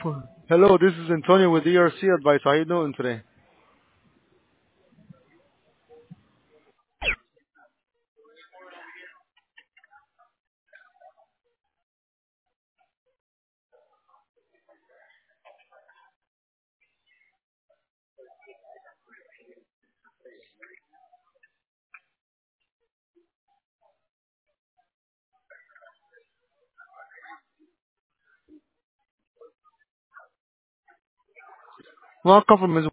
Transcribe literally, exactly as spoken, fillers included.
Hello, this is Antonio with E R C Advice. How you doing today? Welcome from Miz